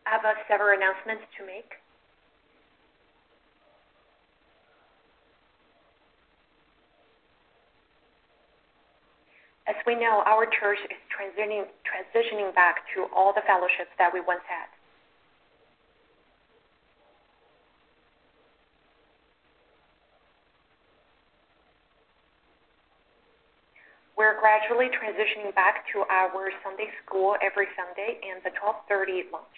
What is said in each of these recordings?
I have several announcements to make. As we know, our church is transitioning back to all the fellowships that we once had. We're gradually transitioning back to our Sunday school every Sunday and the 12:30 lunch.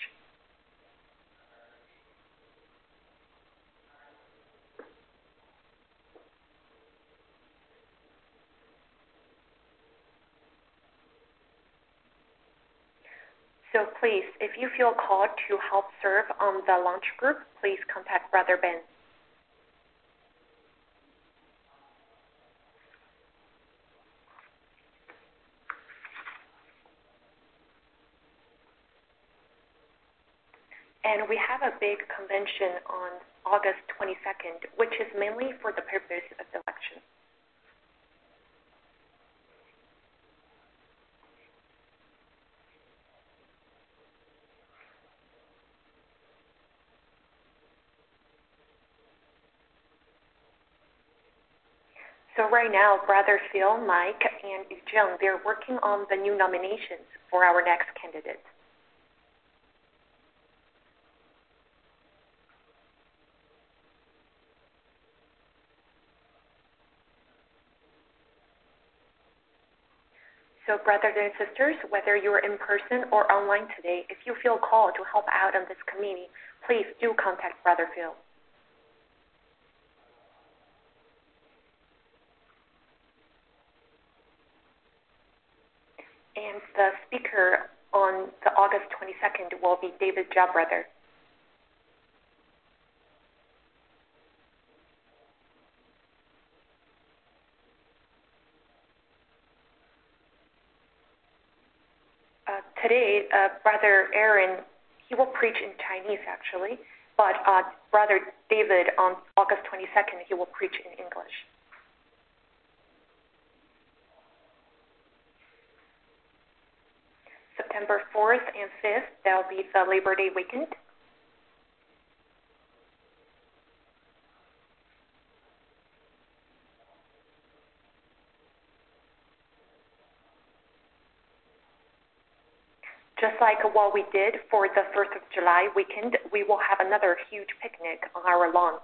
So please, if you feel called to help serve on the lunch group, please contact Brother Ben. And we have a big convention on August 22nd, which is mainly for the purpose of the election. So right now, Brother Phil, Mike, and Jung, they're working on the new nominations for our next candidate. So brothers and sisters, whether you're in person or online today, if you feel called to help out on this committee, please do contact Brother Phil. And the speaker on the August 22nd will be David Jabrother. Today, Brother Aaron, he will preach in Chinese actually, but Brother David on August 22nd, he will preach in English. September 4th and 5th, that will be the Labor Day weekend. Just like what we did for the 1st of July weekend, we will have another huge picnic on our lawn.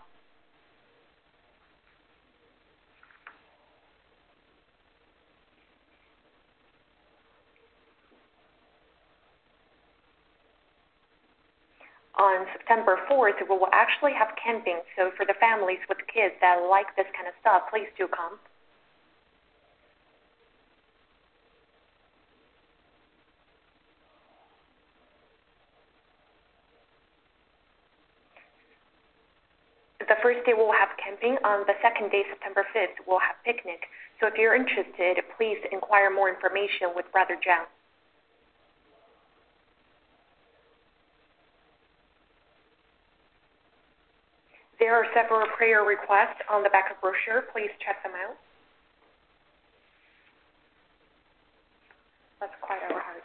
On September 4th, we will actually have camping, so for the families with kids that like this kind of stuff, please do come. The first day we'll have camping. On the second day, September 5th, we'll have picnic. So if you're interested, please inquire more information with Brother Zhang. There are several prayer requests on the back of the brochure. Please check them out. Let's quiet our hearts.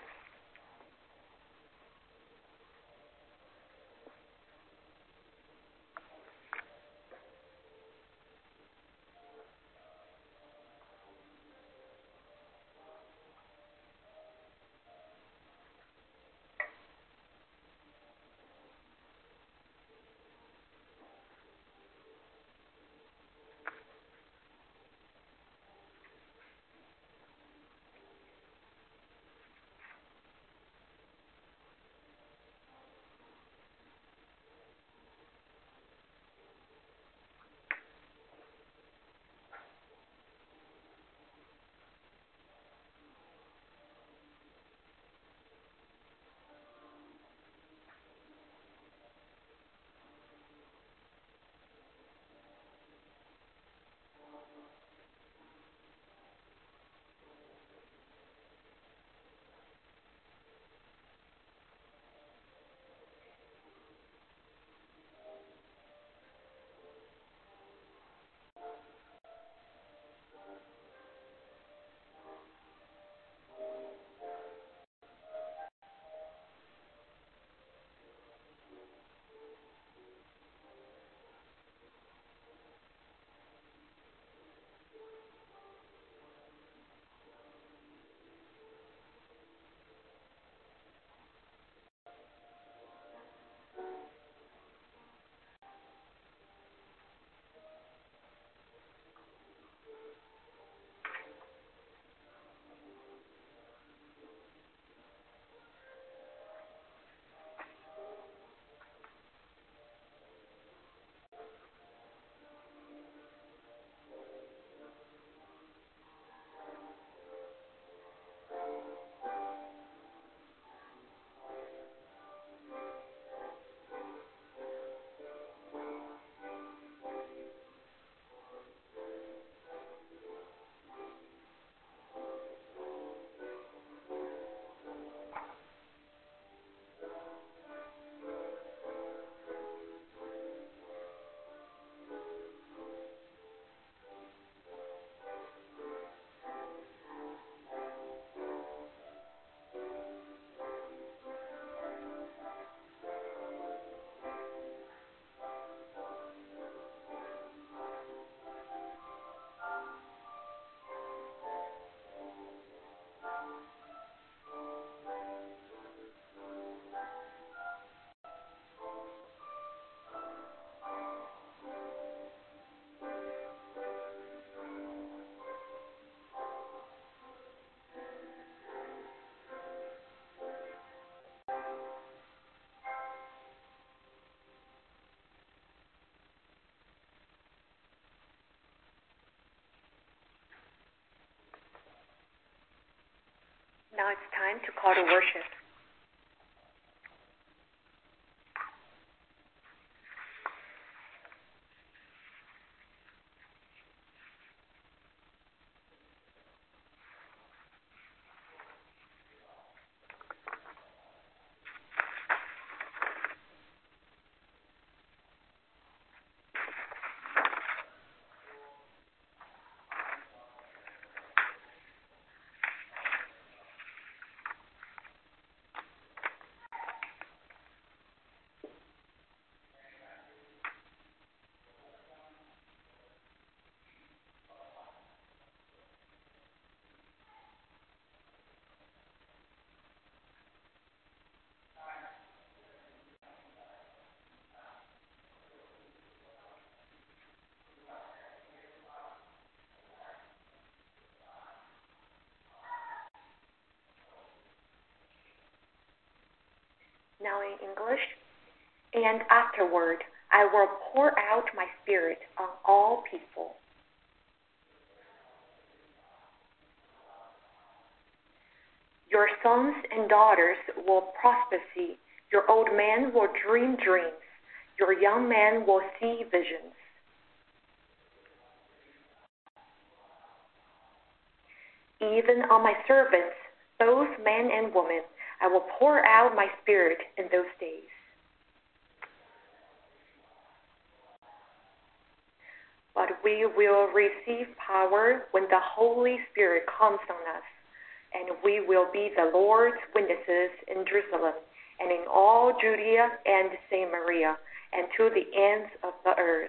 Now it's time to call to worship. Now in English. And afterward, I will pour out my spirit on all people. Your sons and daughters will prophesy. Your old men will dream dreams. Your young men will see visions. Even on my servants, both men and women, I will pour out my spirit in those days. But we will receive power when the Holy Spirit comes on us, and we will be the Lord's witnesses in Jerusalem and in all Judea and Samaria and to the ends of the earth.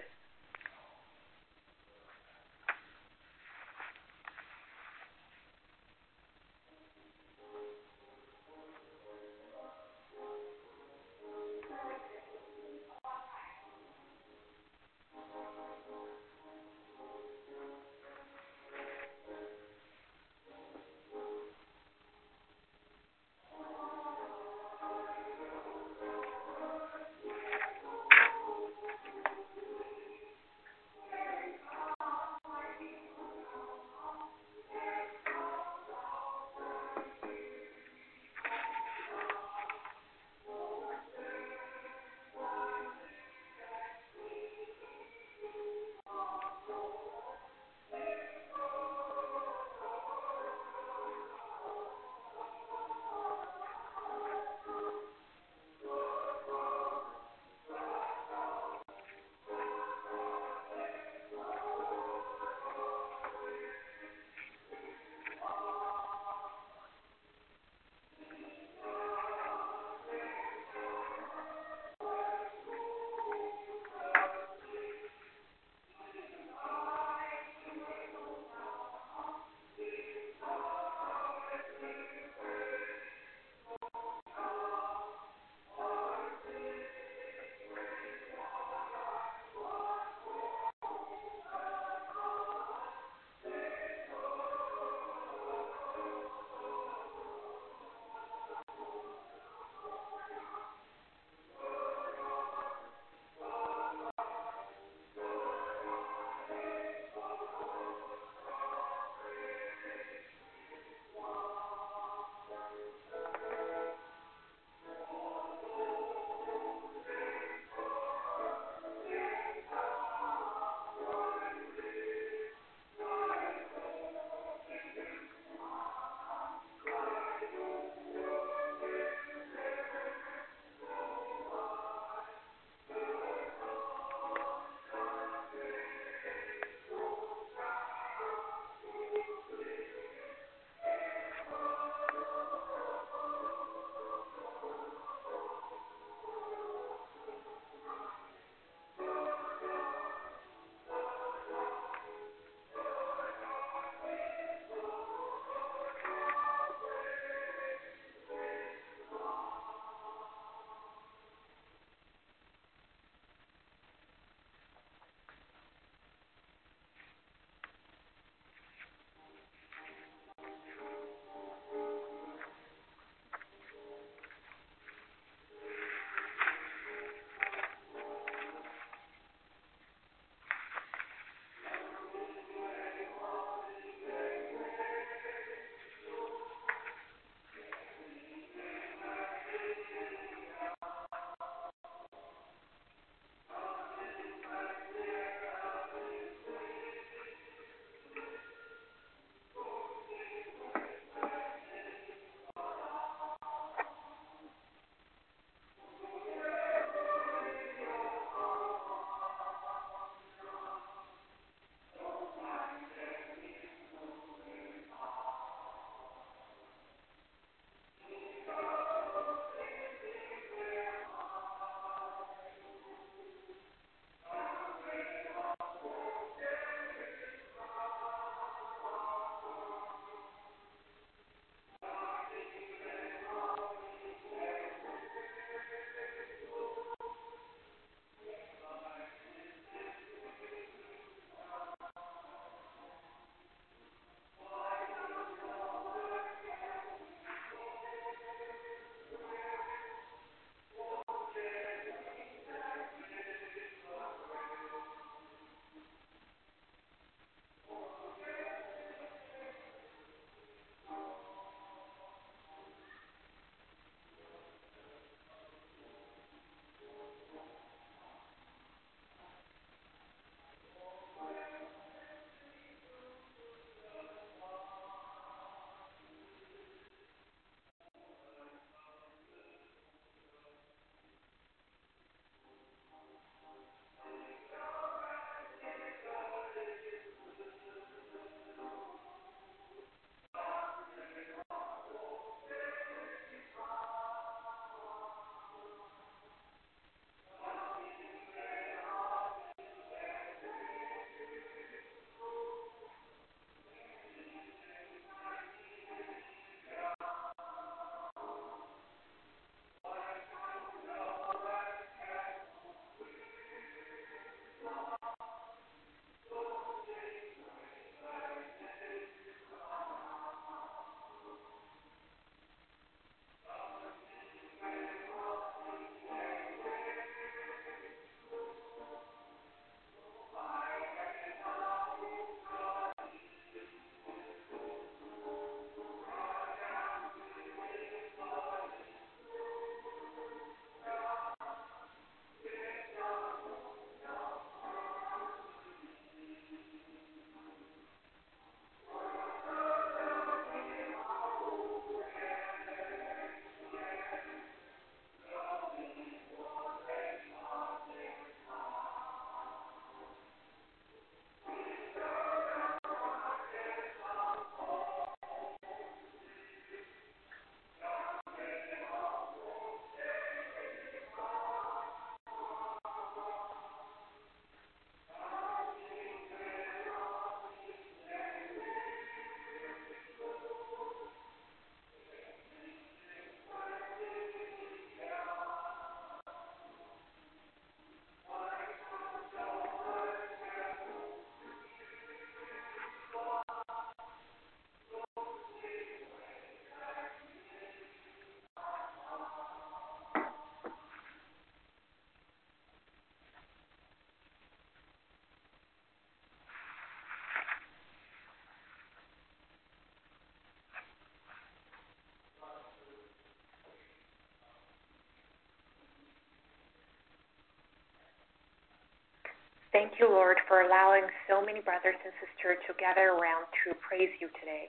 Thank you, Lord, for allowing so many brothers and sisters to gather around to praise you today.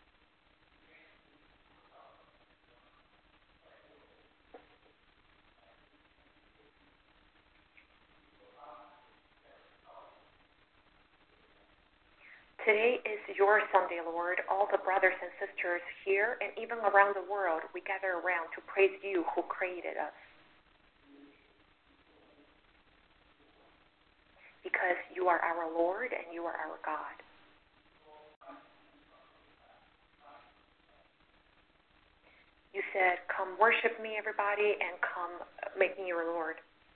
Today is your Sunday, Lord. All the brothers and sisters here and even around the world, we gather around to praise you who created us. Because you are our Lord and you are our God. You said, come worship me, everybody, and come make me your Lord.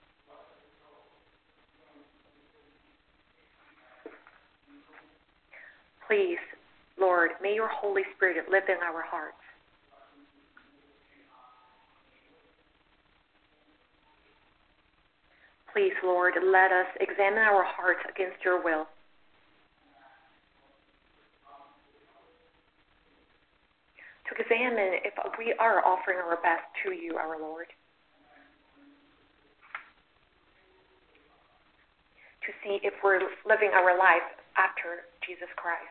Please, Lord, may your Holy Spirit live in our hearts. Please, Lord, let us examine our hearts against your will. To examine if we are offering our best to you, our Lord. To see if we're living our life after Jesus Christ.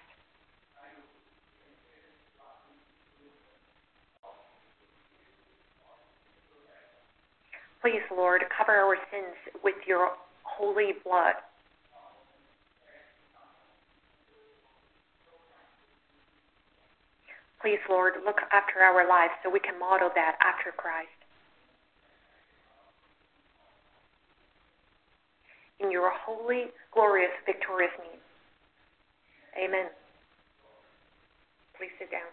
Please, Lord, cover our sins with your holy blood. Please, Lord, look after our lives so we can model that after Christ. In your holy, glorious, victorious name. Amen. Please sit down.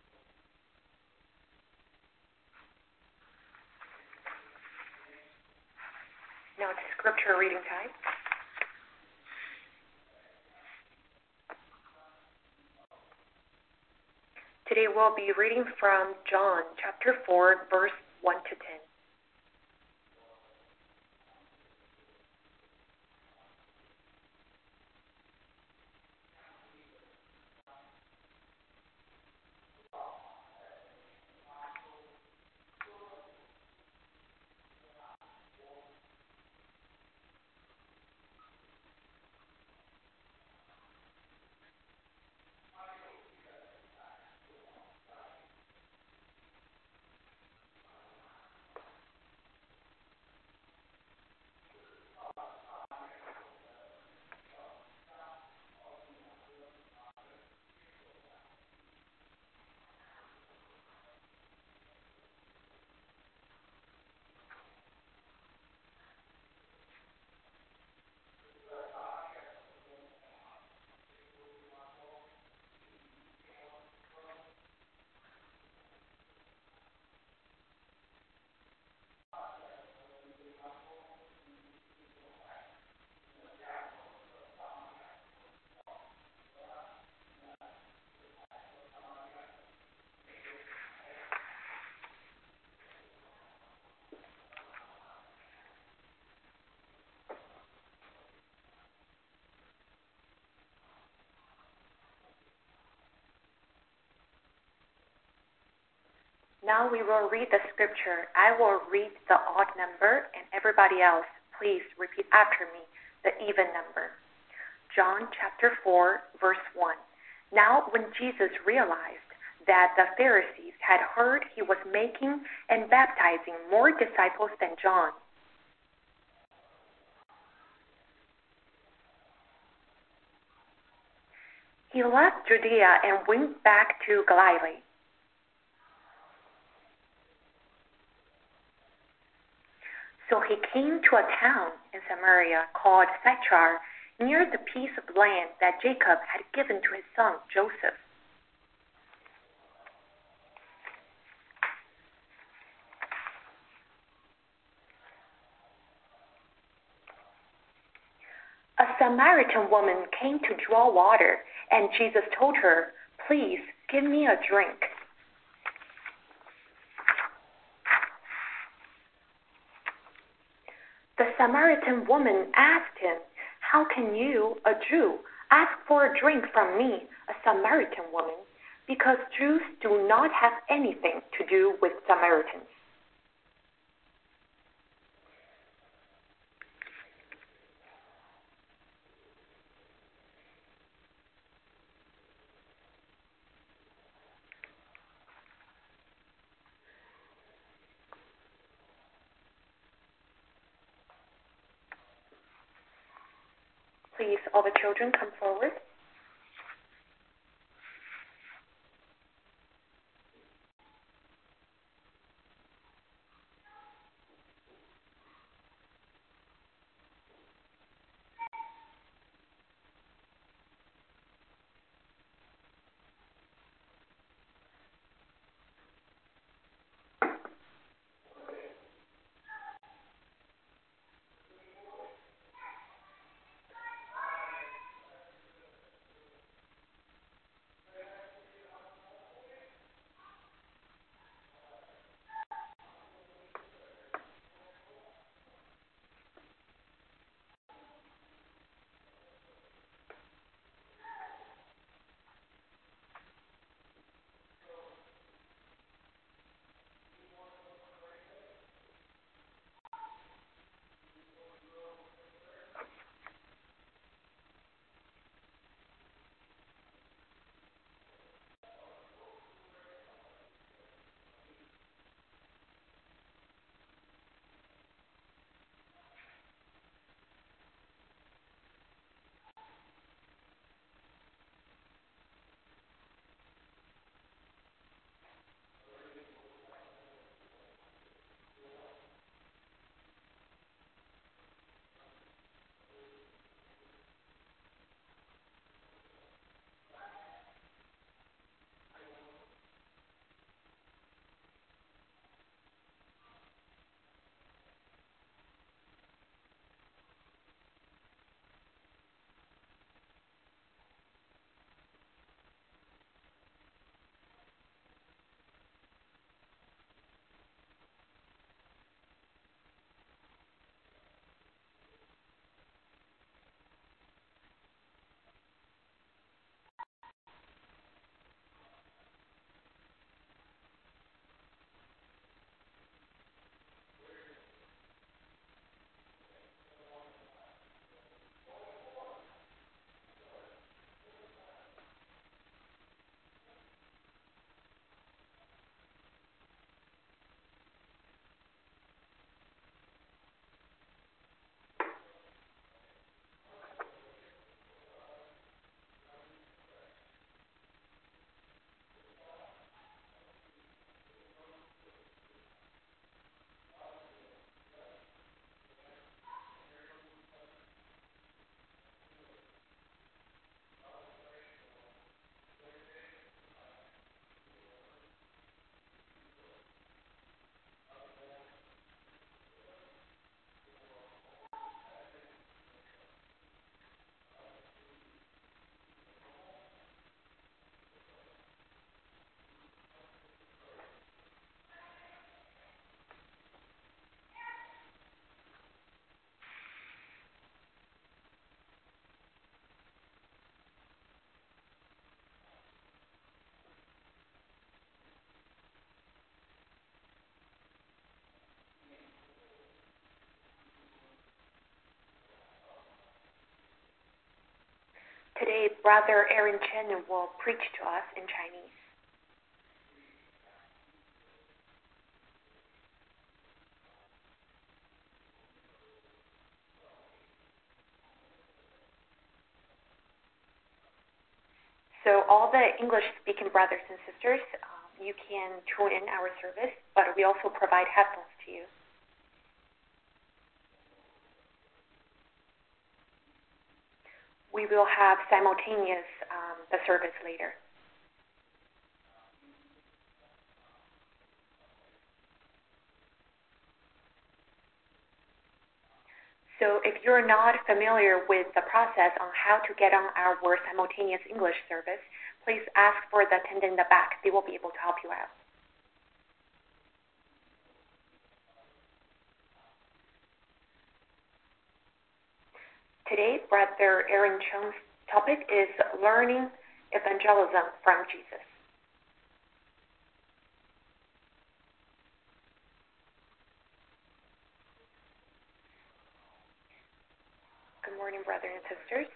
Now it's scripture reading time. Today we'll be reading from John chapter 4, verse 1 to 10. Now we will read the scripture. I will read the odd number, and everybody else, please repeat after me the even number. John chapter 4, verse 1. Now when Jesus realized that the Pharisees had heard he was making and baptizing more disciples than John, he left Judea and went back to Galilee. So he came to a town in Samaria called Sychar, near the piece of land that Jacob had given to his son Joseph. A Samaritan woman came to draw water, and Jesus told her, "Please give me a drink." The Samaritan woman asked him, "How can you, a Jew, ask for a drink from me, a Samaritan woman?" Because Jews do not have anything to do with Samaritans. please all the children come forward. Today, Brother Aaron Chen will preach to us in Chinese. So all the English-speaking brothers and sisters, you can tune in our service, but we also provide headphones to you. We will have simultaneous the service later. So if you're not familiar with the process on how to get on our simultaneous English service, please ask for the attendant in the back. They will be able to help you out. Today, Brother Aaron Cheng's topic is learning evangelism from Jesus. Good morning, brothers and sisters.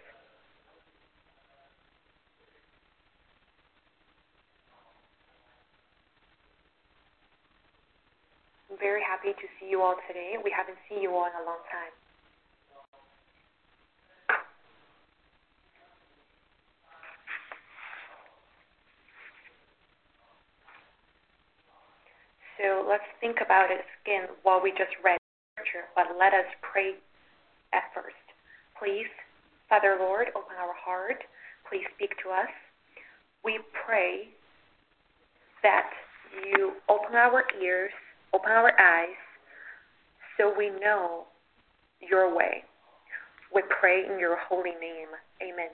I'm very happy to see you all today. We haven't seen you all in a long time. So let's think about it again while we just read Scripture, but let us pray at first. Please, Father Lord, open our heart. Please speak to us. We pray that you open our ears, open our eyes, so we know your way. We pray in your holy name. Amen.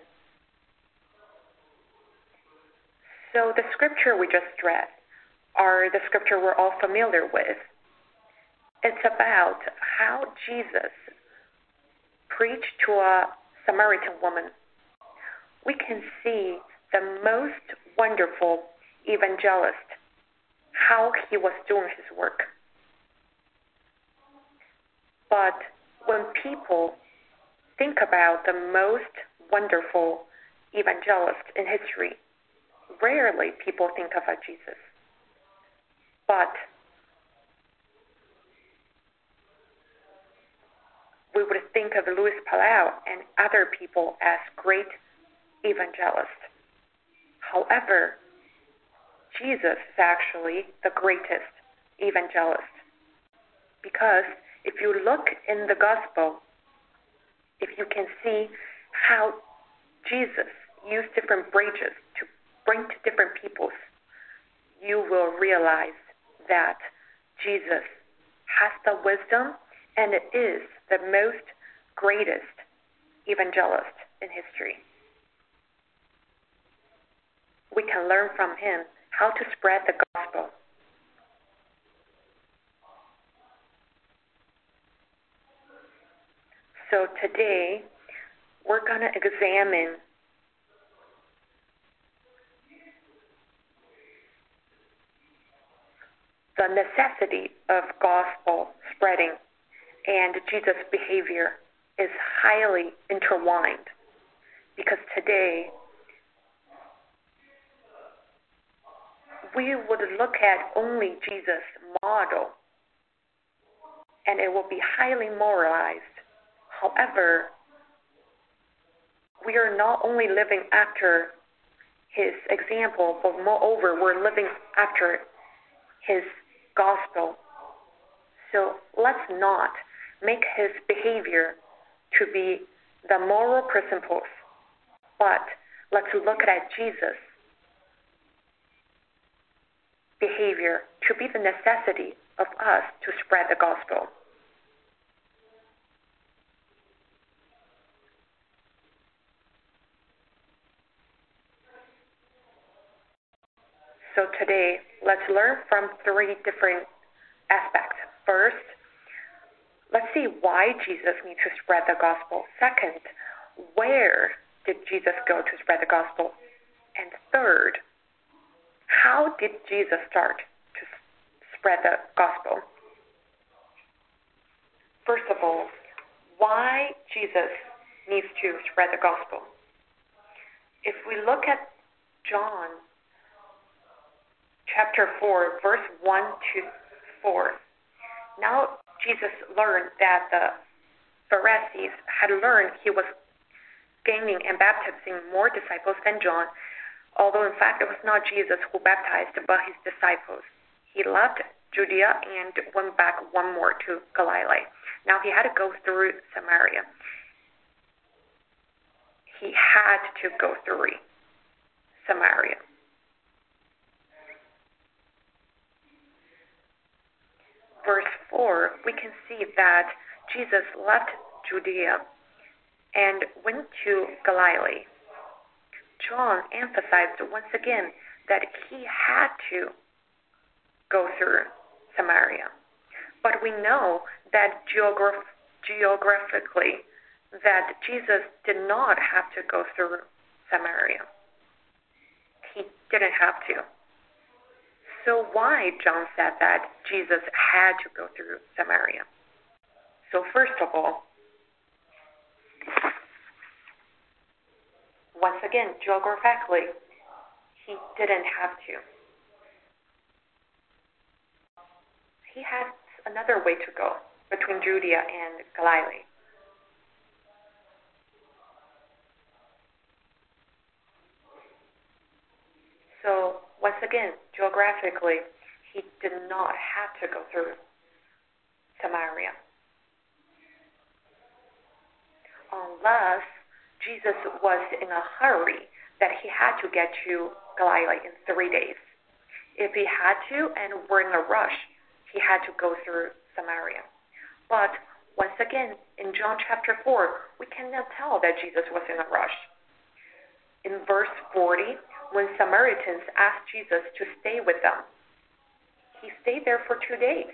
So the scripture we just read are the scripture we're all familiar with. It's about how Jesus preached to a Samaritan woman. We can see the most wonderful evangelist, how he was doing his work. But when people think about the most wonderful evangelist in history, rarely people think about Jesus. But we would think of Luis Palau and other people as great evangelists. However, Jesus is actually the greatest evangelist. Because if you look in the gospel, if you can see how Jesus used different bridges to bring to different peoples, you will realize that Jesus has the wisdom and is the most greatest evangelist in history. We can learn from him how to spread the gospel. So today, we're going to examine the necessity of gospel spreading, and Jesus' behavior is highly intertwined, because today we would look at only Jesus' model, and it will be highly moralized. However, we are not only living after his example, but moreover, we're living after his gospel. So let's not make his behavior to be the moral principles, but let's look at Jesus' behavior to be the necessity of us to spread the gospel. So today, let's learn from three different aspects. First, let's see why Jesus needs to spread the gospel. Second, where did Jesus go to spread the gospel? And third, how did Jesus start to spread the gospel? First of all, why Jesus needs to spread the gospel. If we look at John chapter 4, verse 1 to 4, now Jesus learned that the Pharisees had learned he was gaining and baptizing more disciples than John, although in fact it was not Jesus who baptized, but his disciples. He left Judea and went back one more to Galilee. Now he had to go through Samaria. He had to go through Samaria. Verse 4, we can see that Jesus left Judea and went to Galilee. John emphasized once again that he had to go through Samaria. But we know that geographically that Jesus did not have to go through Samaria. He didn't have to. So why John said that Jesus had to go through Samaria? So first of all, once again, geographically, he didn't have to. He had another way to go between Judea and Galilee. So once again, geographically, he did not have to go through Samaria. Unless Jesus was in a hurry that he had to get to Galilee in 3 days. If he had to and were in a rush, he had to go through Samaria. But once again, in John chapter 4, we cannot tell that Jesus was in a rush. In verse 40, when Samaritans asked Jesus to stay with them, he stayed there for 2 days.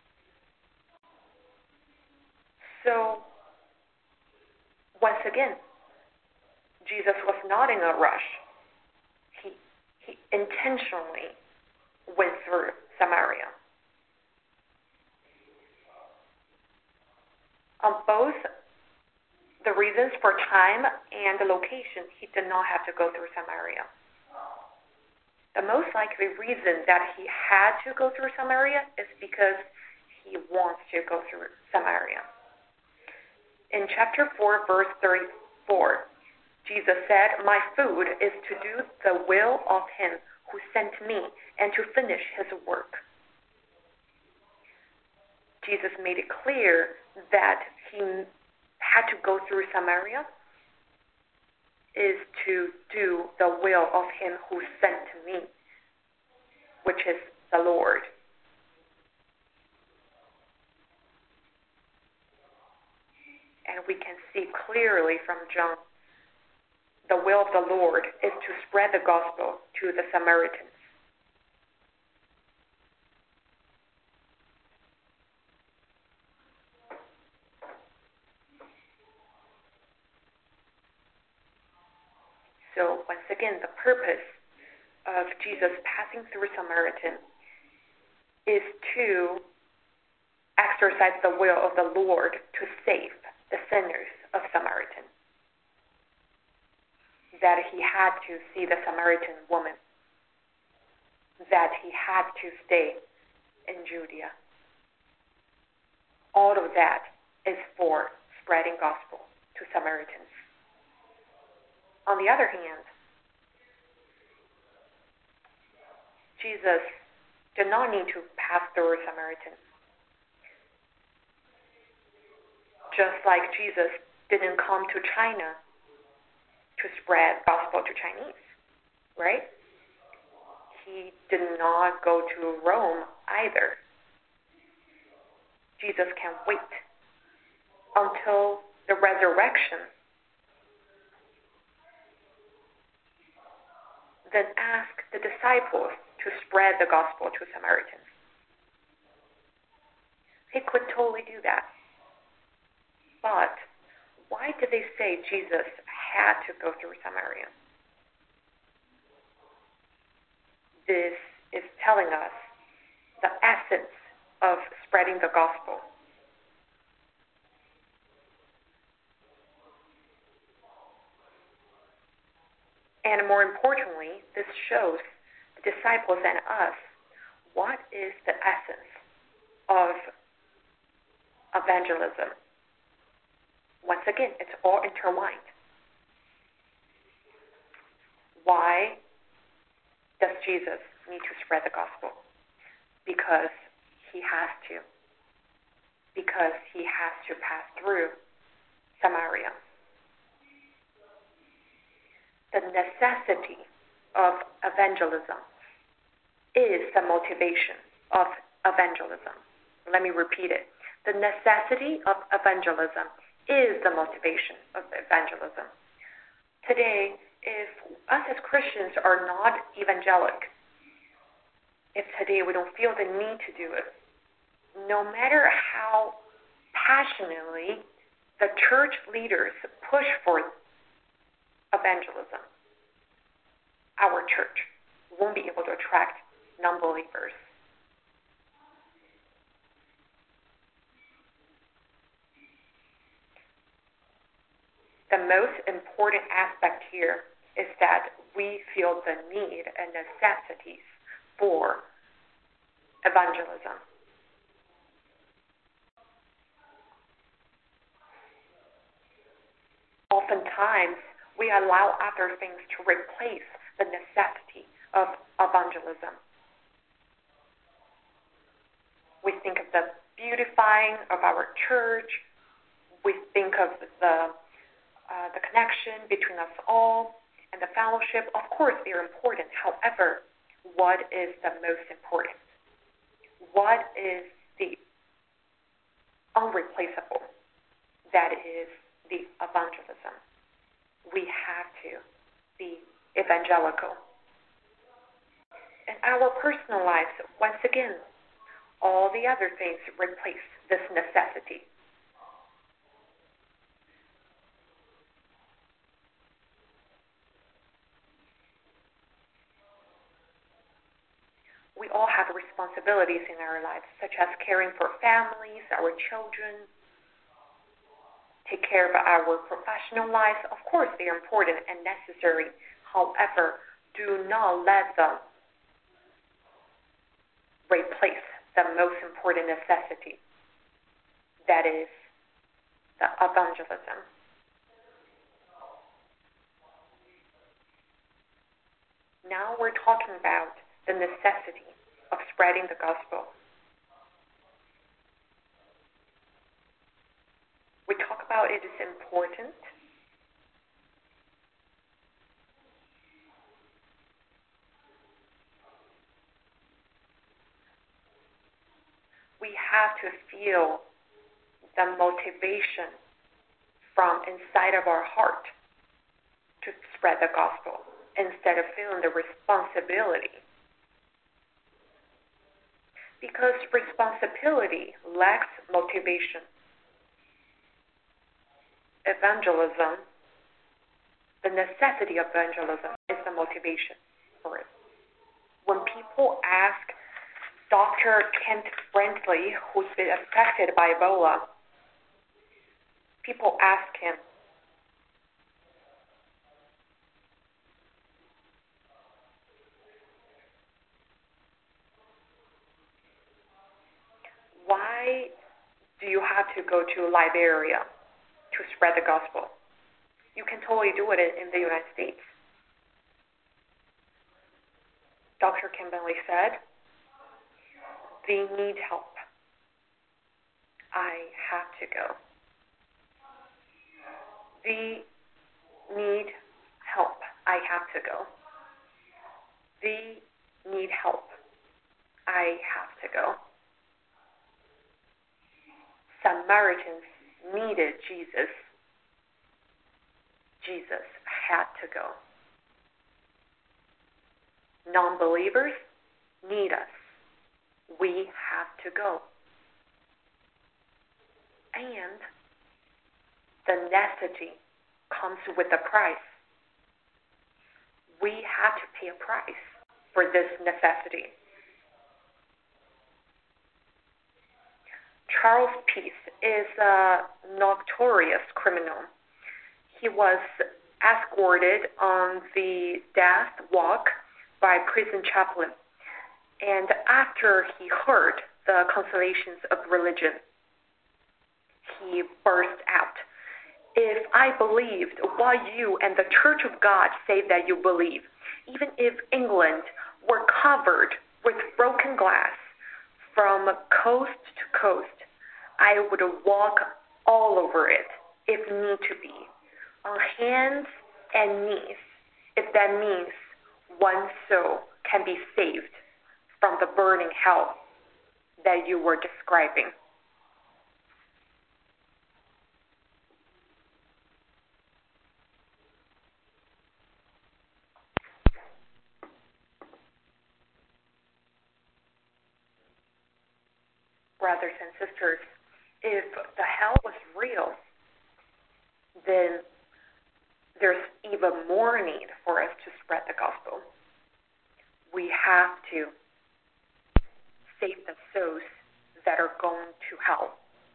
So, once again, Jesus was not in a rush. He intentionally went through Samaria. On both the reasons for time and the location, he did not have to go through Samaria. The most likely reason that he had to go through Samaria is because he wants to go through Samaria. In chapter 4, verse 34, Jesus said, "My food is to do the will of him who sent me and to finish his work." Jesus made it clear that he had to go through Samaria is to do the will of him who sent me, which is the Lord. And we can see clearly from John, the will of the Lord is to spread the gospel to the Samaritans. So once again, the purpose of Jesus passing through Samaritan is to exercise the will of the Lord to save the sinners of Samaritan. That he had to see the Samaritan woman, that he had to stay in Judea. All of that is for spreading gospel to Samaritans. On the other hand, Jesus did not need to pass through Samaritans. Just like Jesus didn't come to China to spread gospel to Chinese, right? He did not go to Rome either. Jesus can wait until the resurrection, then ask the disciples to spread the gospel to Samaritans. He could totally do that. But why did they say Jesus had to go through Samaria? This is telling us the essence of spreading the gospel. And more importantly, this shows the disciples and us what is the essence of evangelism. Once again, it's all intertwined. Why does Jesus need to spread the gospel? Because he has to. Because he has to pass through Samaria. The necessity of evangelism is the motivation of evangelism. Let me repeat it. The necessity of evangelism is the motivation of evangelism. Today, if us as Christians are not evangelic, if today we don't feel the need to do it, no matter how passionately the church leaders push for evangelism, our church won't be able to attract non-believers. The most important aspect here is that we feel the need and necessities for evangelism. Oftentimes, we allow other things to replace the necessity of evangelism. We think of the beautifying of our church. We think of the connection between us all and the fellowship. Of course, they are important. However, what is the most important? What is the unreplaceable? That is the evangelism. We have to be evangelical. In our personal lives, once again, all the other things replace this necessity. We all have responsibilities in our lives, such as caring for families, our children, take care of our professional lives. Of course, they are important and necessary. However, do not let them replace the most important necessity, that is the evangelism. Now we're talking about the necessity of spreading the gospel. We talk about it is important. We have to feel the motivation from inside of our heart to spread the gospel instead of feeling the responsibility. Because responsibility lacks motivation. Evangelism, the necessity of evangelism is the motivation for it. When people ask Dr. Kent Brindley, who's been affected by Ebola, people ask him, why do you have to go to Liberia to spread the gospel? You can totally do it in the United States. Dr. Kimberly said, they need help. I have to go. They need help. I have to go. They need help. I have to go. Samaritans needed Jesus. Jesus had to go. Non-believers need us. We have to go. And the necessity comes with a price. We have to pay a price for this necessity. Charles Peace is a notorious criminal. He was escorted on the death walk by prison chaplain. And after he heard the consolations of religion, he burst out, "If I believed what you and the Church of God say that you believe, even if England were covered with broken glass from coast to coast, I would walk all over it, if need to be, on hands and knees, if that means one soul can be saved from the burning hell that you were describing." Brothers and sisters, if the hell was real, then there's even more need for us to spread the gospel. We have to save the souls that are going to hell.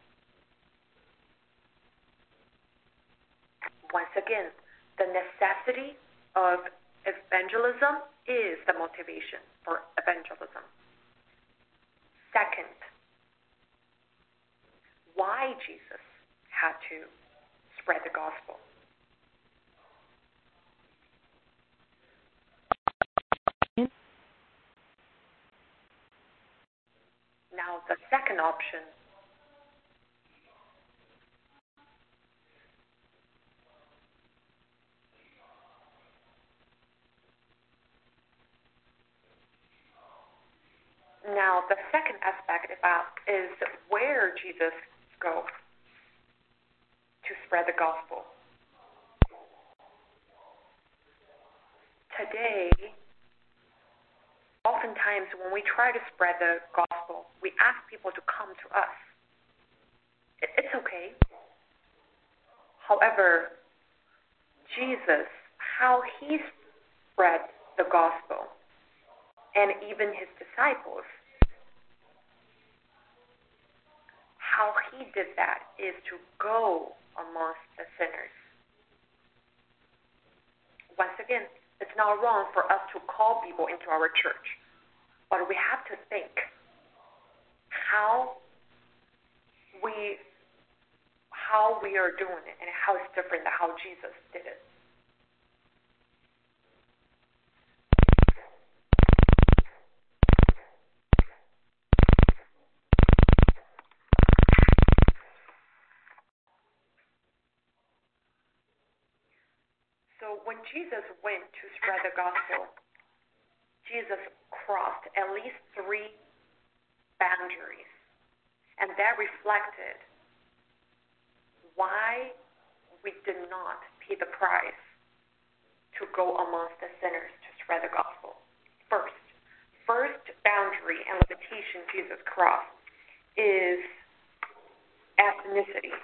Once again, the necessity of evangelism is the motivation for evangelism. Second, why Jesus had to spread the gospel. Now, the second option aspect about is where Jesus goes to spread the gospel. Today, oftentimes when we try to spread the gospel, we ask people to come to us. It's okay. However, Jesus, how he spread the gospel, and even his disciples, how he did that is to go amongst the sinners. Once again, it's not wrong for us to call people into our church, but we have to think how we are doing it and how it's different than how Jesus did it. So when Jesus went to spread the gospel, Jesus crossed at least 3 boundaries, and that reflected why we did not pay the price to go amongst the sinners to spread the gospel. First boundary and limitation Jesus crossed is ethnicity.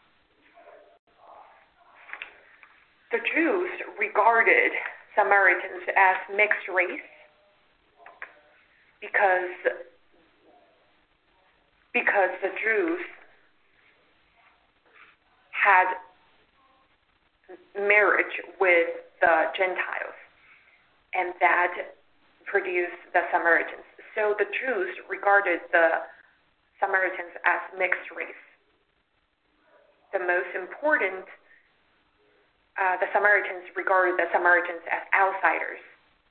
The Jews regarded Samaritans as mixed race because the Jews had marriage with the Gentiles, and that produced the Samaritans. So the Jews regarded the Samaritans as mixed race. The most important, the Samaritans regarded the Samaritans as outsiders.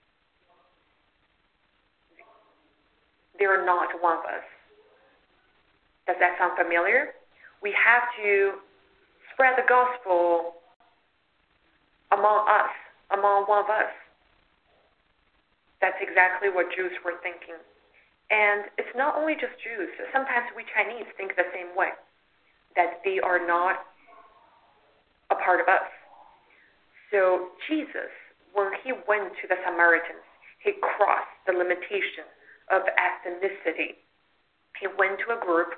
They're not one of us. Does that sound familiar? We have to spread the gospel among us, among one of us. That's exactly what Jews were thinking. And it's not only just Jews. Sometimes we Chinese think the same way, that they are not a part of us. So Jesus, when he went to the Samaritans, he crossed the limitation of ethnicity. He went to a group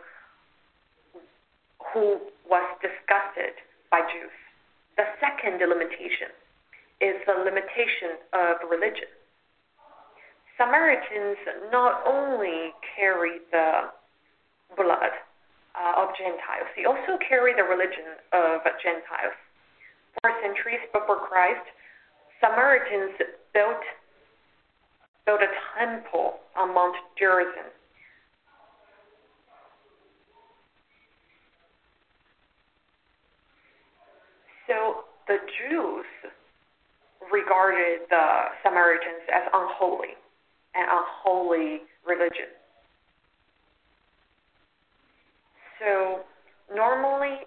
who was disgusted by Jews. The second limitation is the limitation of religion. Samaritans not only carry the blood of Gentiles, they also carry the religion of Gentiles. 4 centuries before Christ, Samaritans built a temple on Mount Gerizim. So the Jews regarded the Samaritans as unholy, an unholy religion. So normally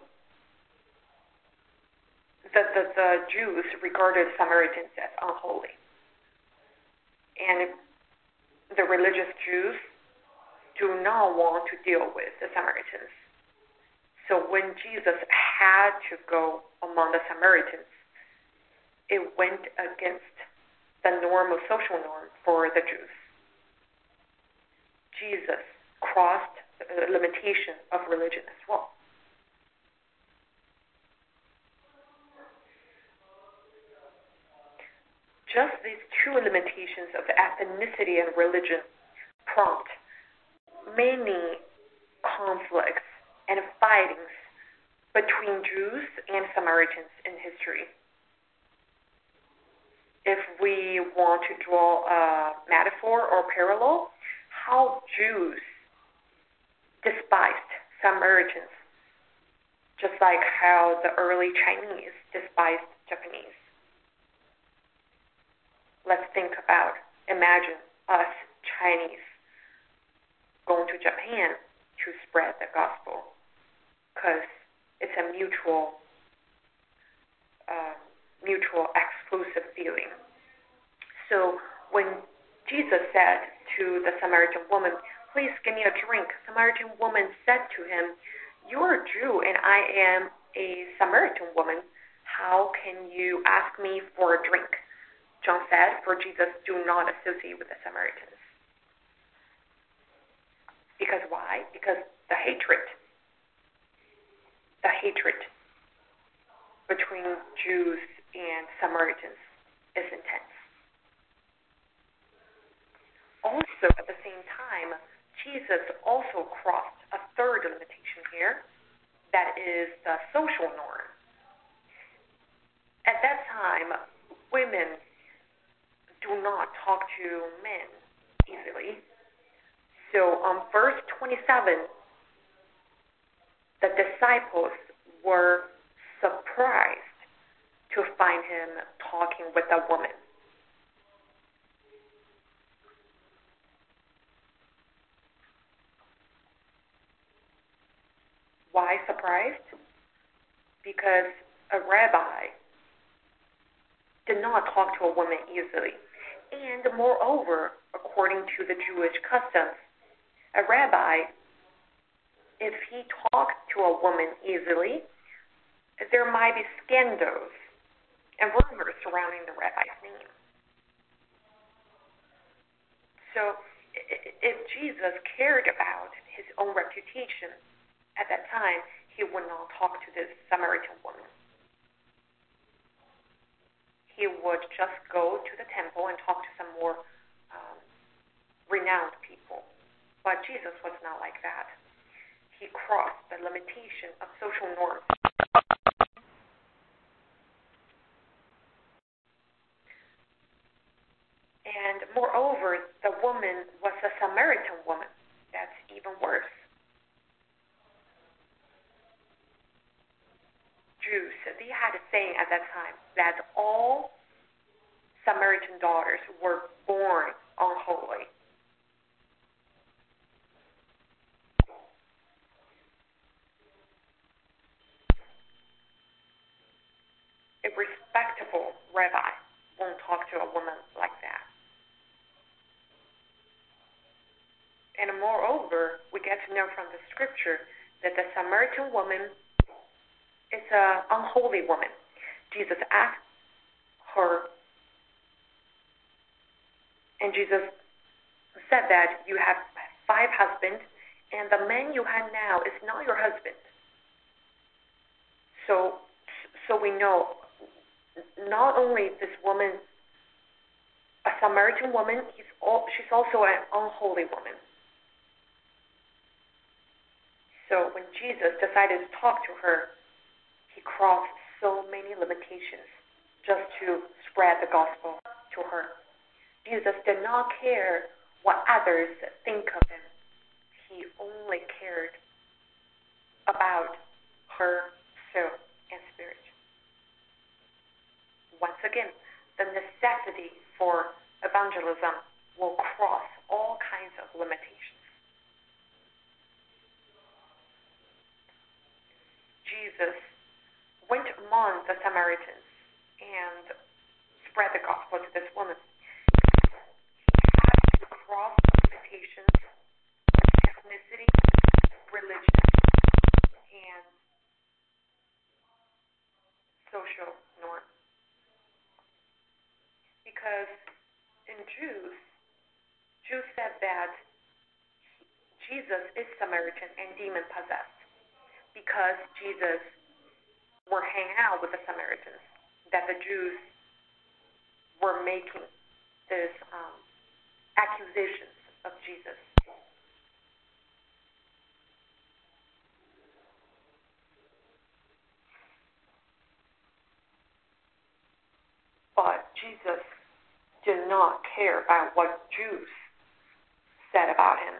the Jews regarded Samaritans as unholy. And the religious Jews do not want to deal with the Samaritans. So when Jesus had to go among the Samaritans, it went against the normal social norm for the Jews. Jesus crossed the limitation of religion as well. Just these 2 limitations of ethnicity and religion prompt many conflicts and fightings between Jews and Samaritans in history. If we want to draw a metaphor or parallel, how Jews despised Samaritans, just like how the early Chinese despised Japanese. Let's think about, imagine us Chinese going to Japan to spread the gospel, because it's a mutual exclusive feeling. So when Jesus said to the Samaritan woman, "Please give me a drink," Samaritan woman said to him, "You're a Jew and I am a Samaritan woman. How can you ask me for a drink?" John said, "For Jesus do not associate with the Samaritans." Because why? Because the hatred between Jews and Samaritans is intense. Also, at the same time, Jesus also crossed a third limitation here, that is the social norm. At that time, women do not talk to men easily. So on verse 27, the disciples were surprised to find him talking with a woman. Why surprised? Because a rabbi did not talk to a woman easily. And moreover, according to the Jewish customs, a rabbi, if he talked to a woman easily, there might be scandals and rumors surrounding the rabbi's name. So if Jesus cared about his own reputation at that time, he would not talk to this Samaritan woman. He would just go to the temple and talk to some more renowned people. But Jesus was not like that. He crossed the limitation of social norms. And moreover, the woman was a Samaritan woman. That's even worse. Jews, they had a saying at that time that all Samaritan daughters were born unholy. A respectable rabbi won't talk to a woman like that. And moreover, we get to know from the scripture that the Samaritan woman is an unholy woman. Jesus asked her, and Jesus said that you have 5 husbands, and the man you have now is not your husband. So we know not only this woman, a Samaritan woman, she's also an unholy woman. So when Jesus decided to talk to her, he crossed so many limitations just to spread the gospel to her. Jesus did not care what others think of him. He only cared about her soul and spirit. Once again, the necessity for evangelism will cross all kinds of limitations. Jesus went among the Samaritans and spread the gospel to this woman. He had to cross limitations, ethnicity, religion, and social norm. Because in Jews said that Jesus is Samaritan and demon-possessed because Jesus were hanging out with the Samaritans, that the Jews were making these accusations of Jesus. But Jesus did not care about what Jews said about him.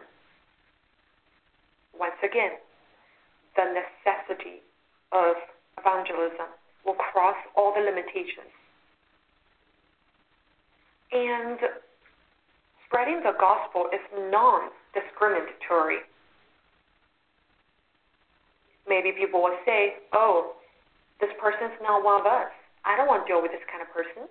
Once again, the necessity of evangelism will cross all the limitations. And spreading the gospel is known discriminatory. Maybe people will say, oh, this person's not one of us. I don't want to deal with this kind of person.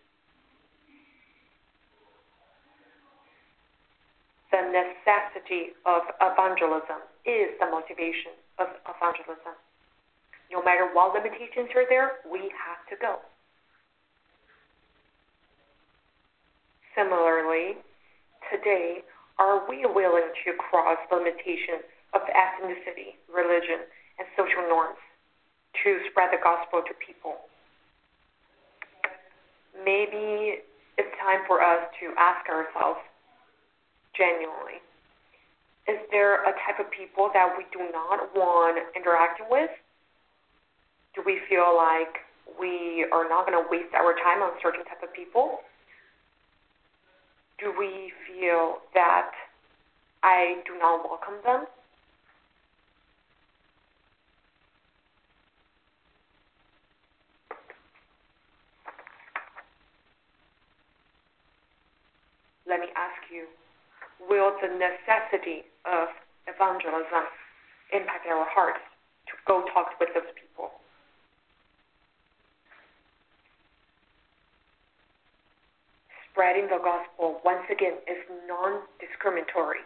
The necessity of evangelism is the motivation of evangelism. No matter what limitations are there, we have to go. Similarly, today, are we willing to cross the limitations of ethnicity, religion, and social norms to spread the gospel to people? Maybe it's time for us to ask ourselves genuinely, is there a type of people that we do not want interacting with? Do we feel like we are not going to waste our time on certain type of people? Do we feel that I do not welcome them? Let me ask you, will the necessity of evangelism impact our hearts to go talk with those people? Spreading the gospel, once again, is non-discriminatory.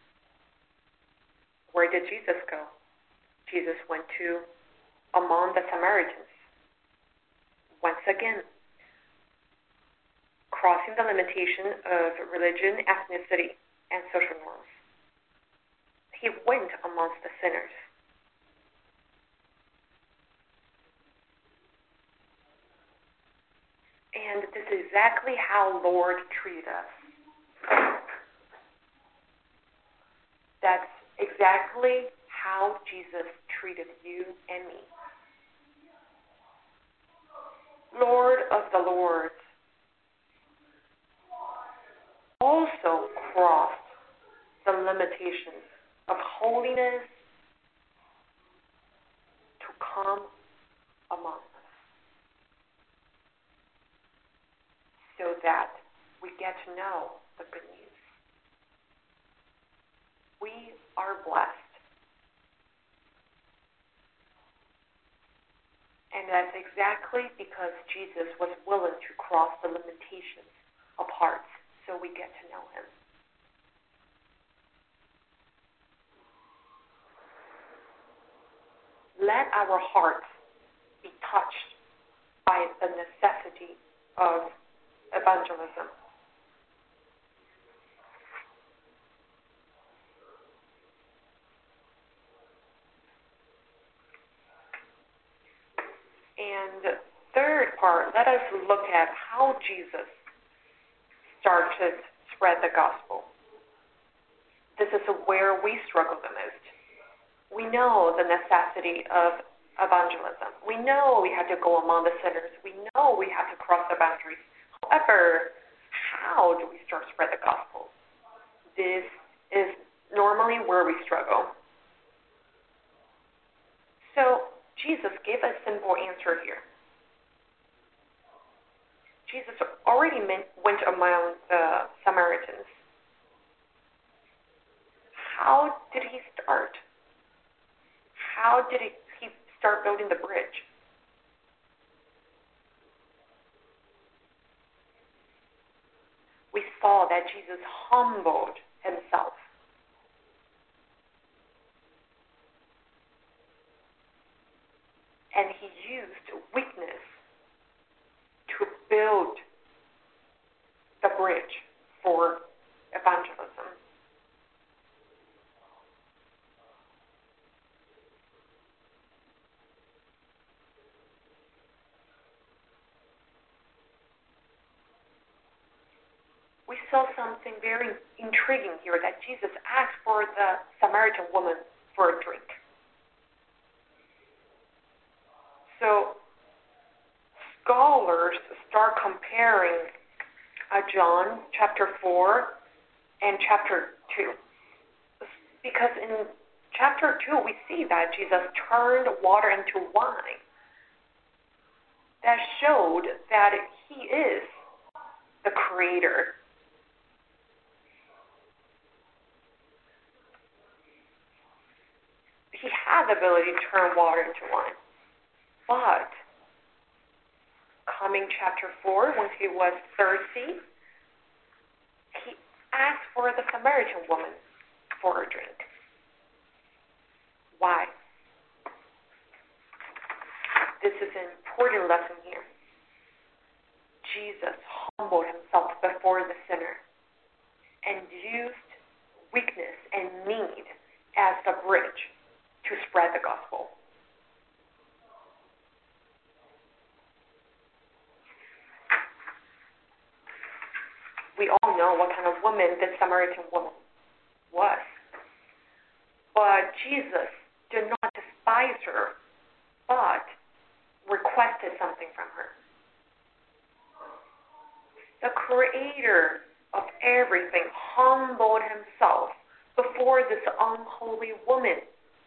Where did Jesus go? Jesus went to among the Samaritans. Once again, crossing the limitation of religion, ethnicity, and social norms. He went amongst the sinners. And this is exactly how Lord treated us. That's exactly how Jesus treated you and me. Lord of the Lords also crossed the limitations of holiness to come among us, so that we get to know the good news. We are blessed. And that's exactly because Jesus was willing to cross the limitations of hearts so we get to know him. Let our hearts be touched by the necessity of evangelism. And third part, let us look at how Jesus started to spread the gospel. This is where we struggle the most. We know the necessity of evangelism. We know we have to go among the sinners. We know we have to cross the boundaries. However, how do we start to spread the gospel? This is normally where we struggle. So Jesus gave a simple answer here. Jesus already went among the Samaritans. How did he start? How did he start building the bridge? We saw that Jesus humbled himself. And he used weakness to build the bridge for evangelism. We saw something very intriguing here, that Jesus asked for the Samaritan woman for a drink. So scholars start comparing John chapter 4 and chapter 2. Because in chapter 2 we see that Jesus turned water into wine. That showed that he is the creator. the ability to turn water into wine. But coming chapter 4, when he was thirsty, he asked for the Samaritan woman for a drink. Why? This is an important lesson here. Jesus humbled himself before the sinner and used weakness and need as the bridge to spread the gospel. We all know what kind of woman this Samaritan woman was. But Jesus did not despise her, but requested something from her. The Creator of everything humbled himself before this unholy woman.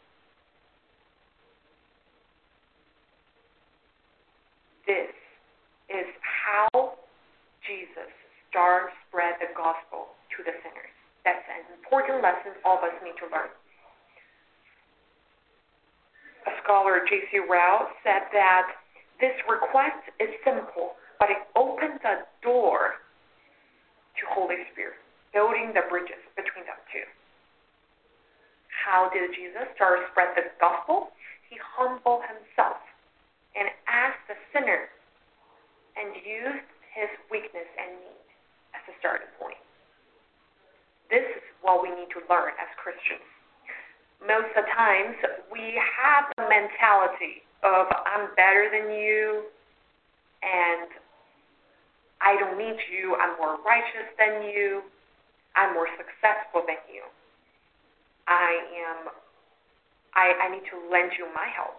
This is how Jesus spread the gospel to the sinners. That's an important lesson all of us need to learn. A scholar, J.C. Ryle, said that this request is simple, but it opens a door to Holy Spirit, building the bridges between them two. How did Jesus spread the gospel? He humbled himself and asked the sinner and used his weakness and need as a starting point. This is what we need to learn as Christians. Most of the times, we have the mentality of, I'm better than you, and I don't need you, I'm more righteous than you, I'm more successful than you. I need to lend you my help.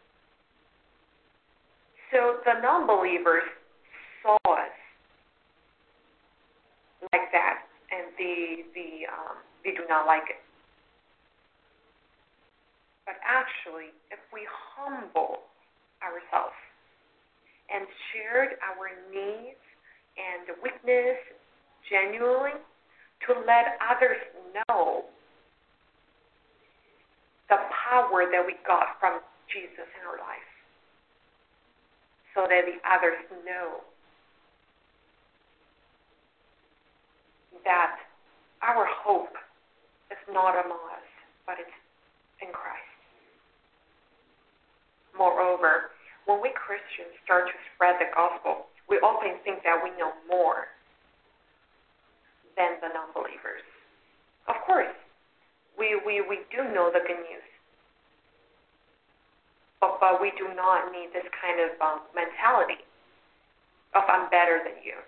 So the non-believers saw us like that, and they do not like it. But actually, if we humble ourselves and shared our needs and weakness genuinely to let others know the power that we got from Jesus in our life, so that the others know that our hope is not among us, but it's in Christ. Moreover, when we Christians start to spread the gospel, we often think that we know more than the non-believers. Of course, we do know the good news, but we do not need this kind of mentality of I'm better than you.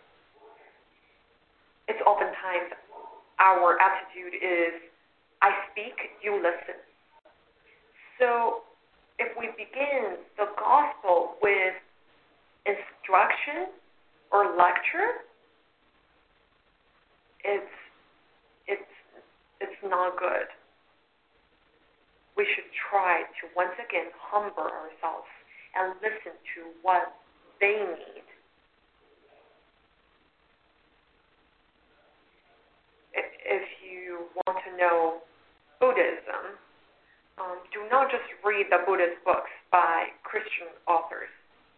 It's oftentimes our attitude is I speak, you listen. So if we begin the gospel with instruction or lecture, it's not good. We should try to once again humble ourselves and listen to what they need. If you want to know Buddhism, do not just read the Buddhist books by Christian authors.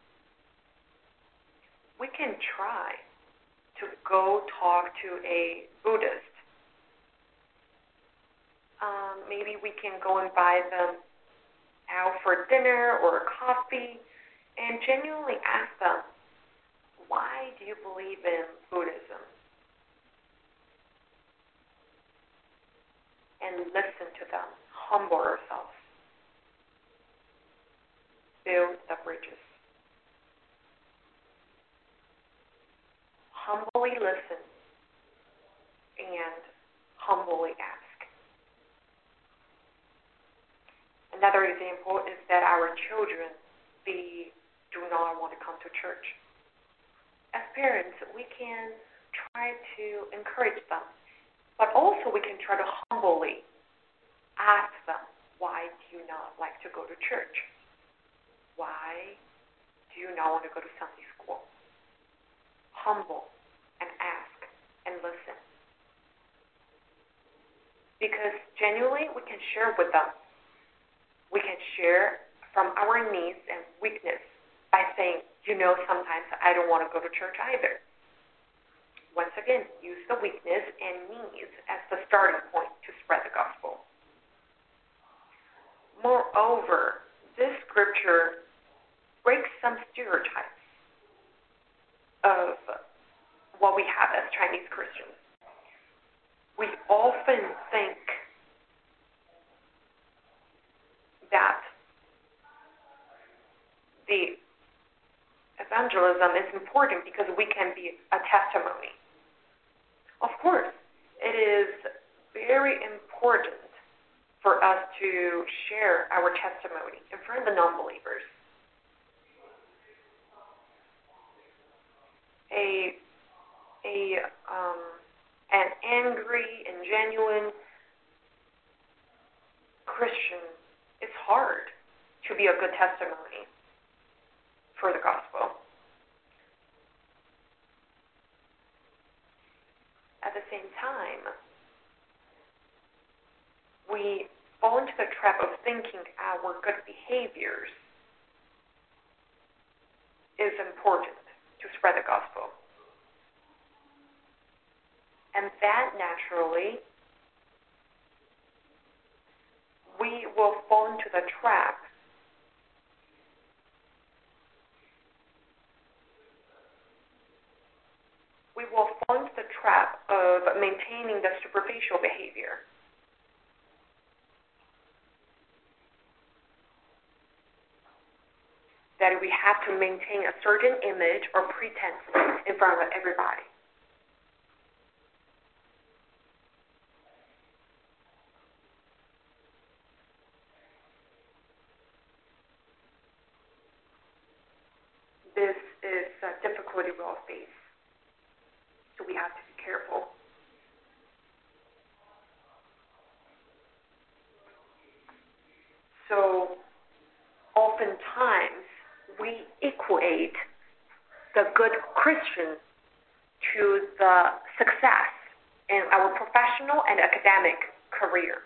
We can try to go talk to a Buddhist. Maybe we can go and buy them out for dinner or coffee and genuinely ask them, why do you believe in Buddhism? And listen to them, humble ourselves, build the bridges. Humbly listen and humbly ask. Another example is that our children, they do not want to come to church. As parents, we can try to encourage them, but also we can try to humbly ask them, why do you not like to go to church? Why do you not want to go to Sunday school? Humble and ask and listen. Because genuinely we can share with them We can share from our needs and weakness by saying, sometimes I don't want to go to church either. Once again, use the weakness and needs as the starting point to spread the gospel. Moreover, this scripture breaks some stereotypes of what we have as Chinese Christians. We often think that the evangelism is important because we can be a testimony. Of course, it is very important for us to share our testimony in front of the non-believers. An angry and genuine Christian, it's hard to be a good testimony for the gospel. At the same time, we fall into the trap of thinking our good behaviors is important to spread the gospel. And that naturally, we will fall into the trap of maintaining the superficial behavior. That we have to maintain a certain image or pretense in front of everybody. This is a difficulty we all face. So we have to be careful. So oftentimes we equate the good Christian to the success in our professional and academic career.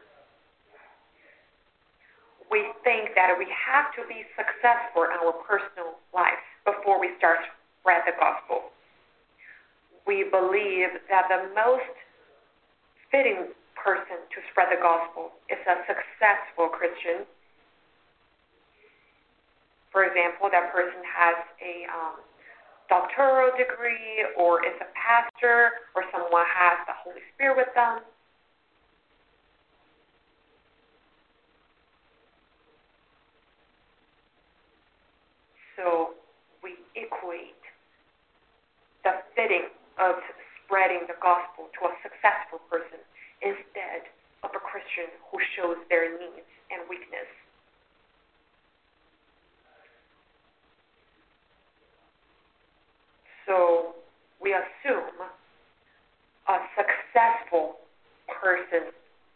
We think that we have to be successful in our personal life before we start to spread the gospel. We believe that the most fitting person to spread the gospel is a successful Christian. For example, that person has a doctoral degree, or is a pastor, or someone has the Holy Spirit with them. So we equate the fitting of spreading the gospel to a successful person instead of a Christian who shows their needs and weakness. So we assume a successful person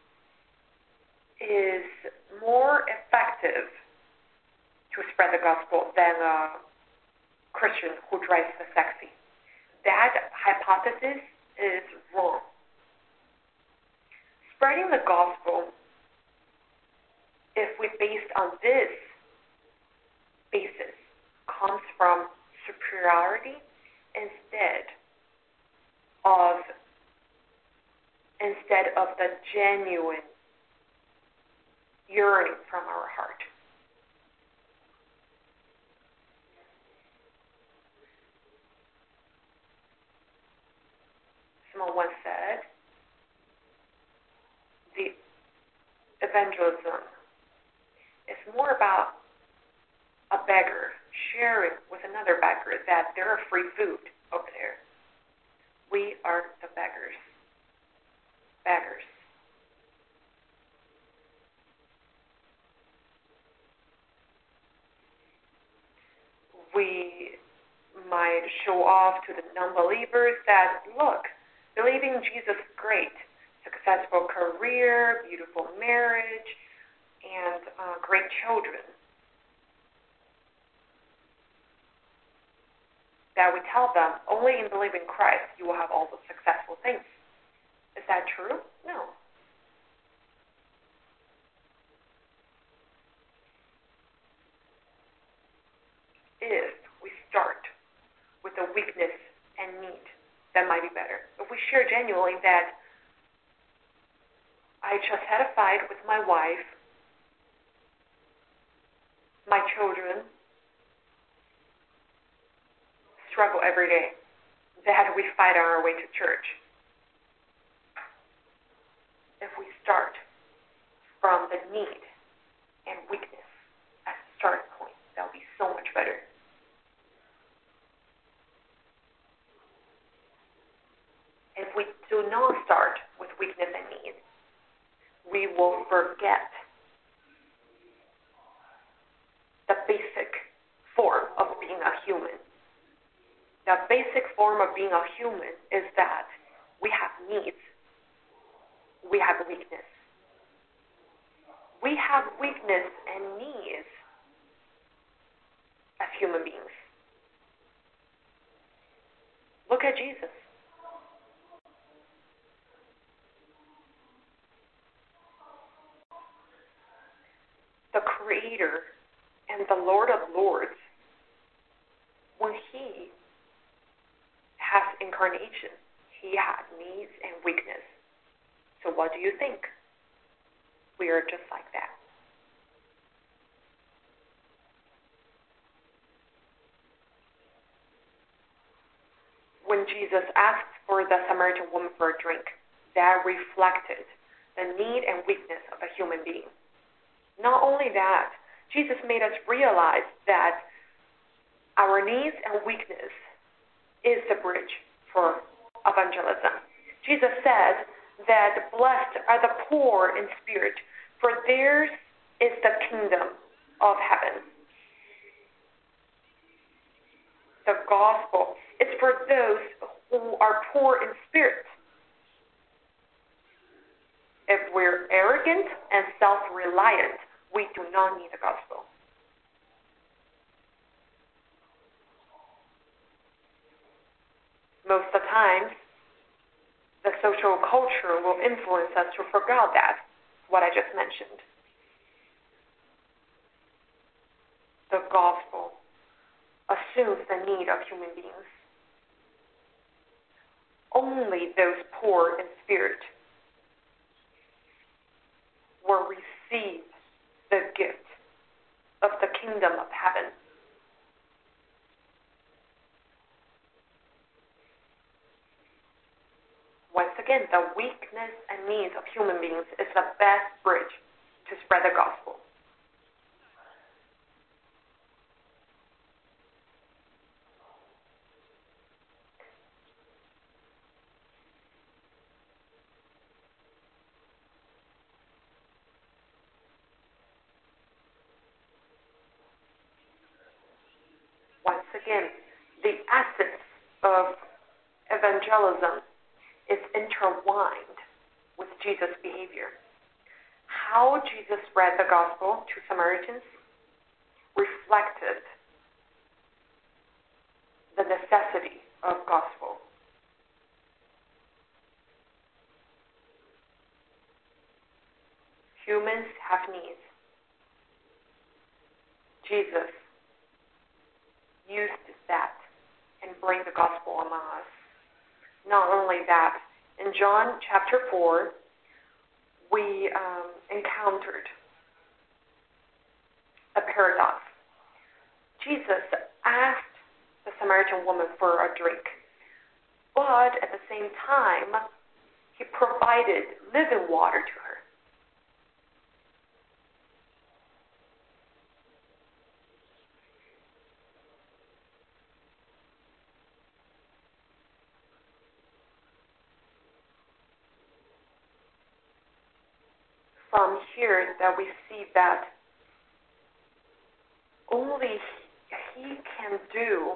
is more effective to spread the gospel than a Christian who drives the sexy. That hypothesis is wrong. Spreading the gospel, if we based on this basis, comes from superiority instead of the genuine yearning from our heart. Someone once said, the evangelism is more about a beggar sharing with another beggar that there are free food over there. We are the beggars. Beggars. We might show off to the non-believers that, look, believing Jesus is great. Successful career, beautiful marriage, and great children. That we tell them, only in believing Christ you will have all the successful things. Is that true? No. if we start with the weakness and need? That might be better. If we share genuinely that I just had a fight with my wife, my children struggle every day, that we fight on our way to church. If we start from the need and weakness as a starting point, that will be so much better. If we do not start with weakness and need, we will forget the basic form of being a human. The basic form of being a human is that we have needs. We have weakness. We have weakness and needs as human beings. Look at Jesus. The Creator and the Lord of Lords, when He has incarnation, He had needs and weakness. So what do you think? We are just like that. When Jesus asked for the Samaritan woman for a drink, that reflected the need and weakness of a human being. Not only that, Jesus made us realize that our needs and weakness is the bridge for evangelism. Jesus said that blessed are the poor in spirit, for theirs is the kingdom of heaven. The gospel is for those who are poor in spirit. If we're arrogant and self-reliant, we do not need the gospel. Most of the times, the social culture will influence us to forget that, what I just mentioned. The gospel assumes the need of human beings. Only those poor in spirit will receive the gift of the kingdom of heaven. Once again, the weakness and needs of human beings is the best bridge to spread the gospel. Once again, the essence of evangelism is intertwined with Jesus' behavior. How Jesus spread the gospel to Samaritans reflected the necessity of gospel. Humans have needs. Jesus used that and bring the gospel among us. Not only that, in John chapter 4, we encountered a paradox. Jesus asked the Samaritan woman for a drink, but at the same time, He provided living water to her. From here that we see that only He can do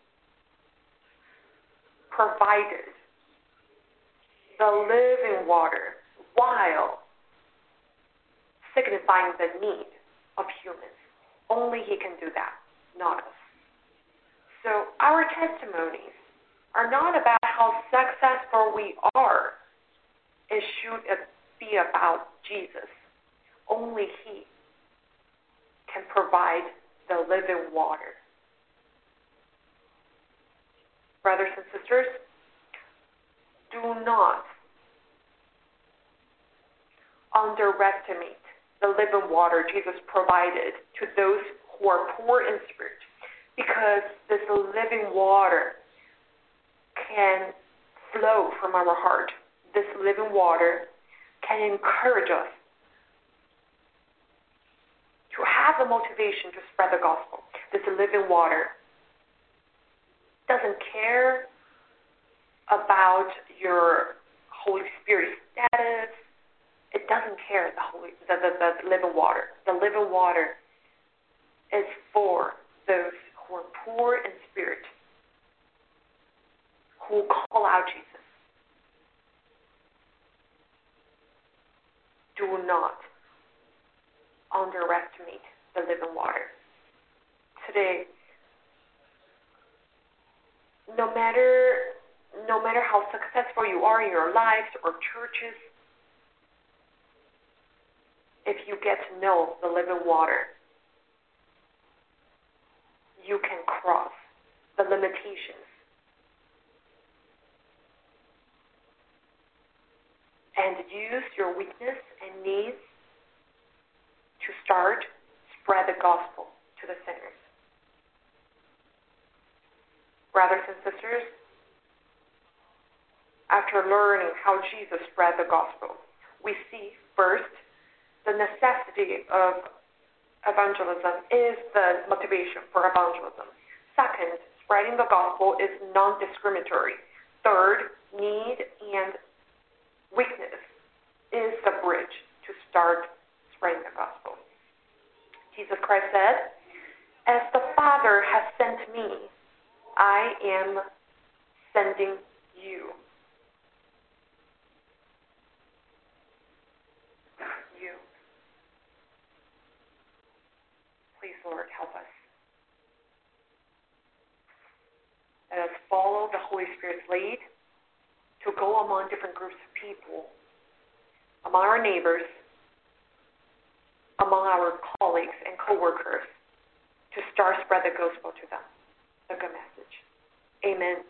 provided the living water while signifying the need of humans. Only He can do that, not us. So our testimonies are not about how successful we are. It should be about Jesus. Only He can provide the living water. brothers and sisters, do not underestimate the living water Jesus provided to those who are poor in spirit, because this living water can flow from our heart. This living water can encourage us to have the motivation to spread the gospel. This living water doesn't care about your Holy Spirit status. It doesn't care the living water. The living water is for those who are poor in spirit, who call out Jesus. Do not underestimate the living water. Today, no matter how successful you are in your lives or churches, if you get to know the living water, you can cross the limitations and use your weakness and needs to spread the gospel to the sinners. Brothers and sisters, after learning how Jesus spread the gospel, we see first the necessity of evangelism is the motivation for evangelism. Second, spreading the gospel is non-discriminatory. Third, need and weakness is the bridge to start spreading the gospel. Jesus Christ said, "As the Father has sent me, I am sending you." You. Please, Lord, help us. Let us follow the Holy Spirit's lead to go among different groups of people, among our neighbors, among our colleagues and co-workers, to spread the gospel to them, the good message. Amen.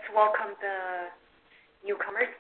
welcome the newcomers.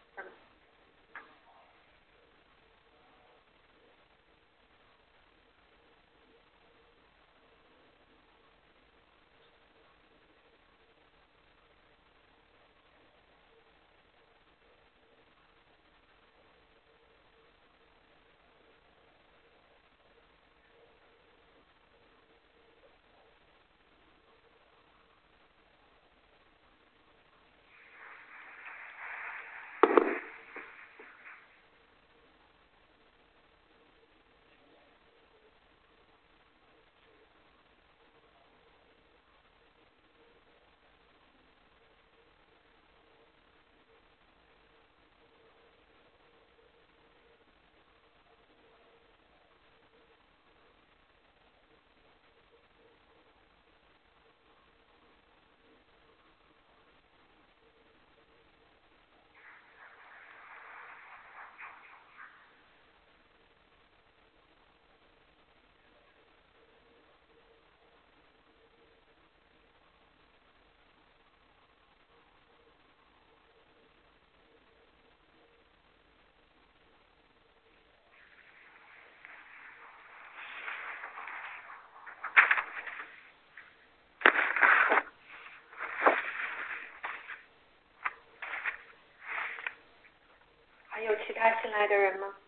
还有其他新来的人吗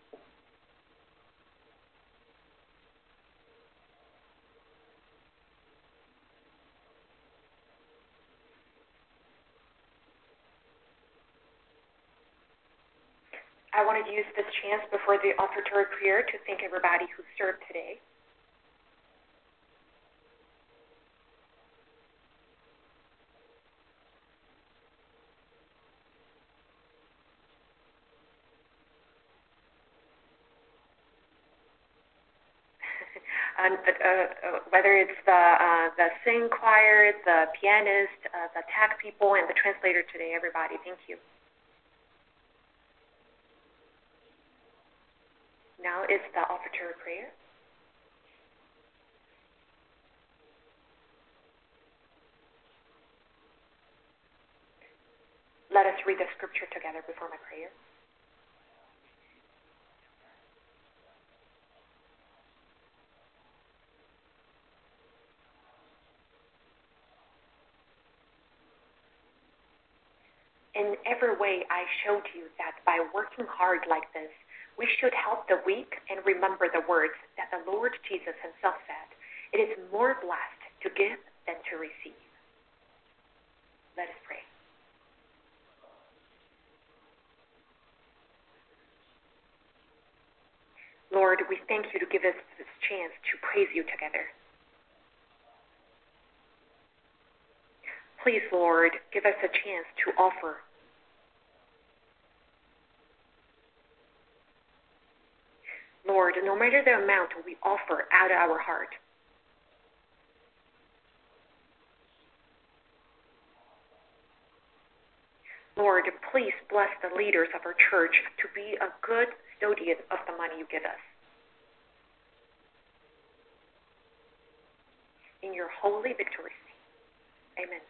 ？I wanted to use this chance before the offertory prayer to thank everybody who served today. And, whether it's the sing choir, the pianist, the tech people, and the translator today, everybody, thank you. Now is the offertory prayer. Let us read the scripture together before my prayer. In every way, I showed you that by working hard like this, we should help the weak and remember the words that the Lord Jesus himself said, "It is more blessed to give than to receive." Let us pray. Lord, we thank you to give us this chance to praise you together. Please, Lord, give us a chance to offer. Lord, no matter the amount we offer out of our heart, Lord, please bless the leaders of our church to be a good custodian of the money you give us. In your holy, victorious name, amen.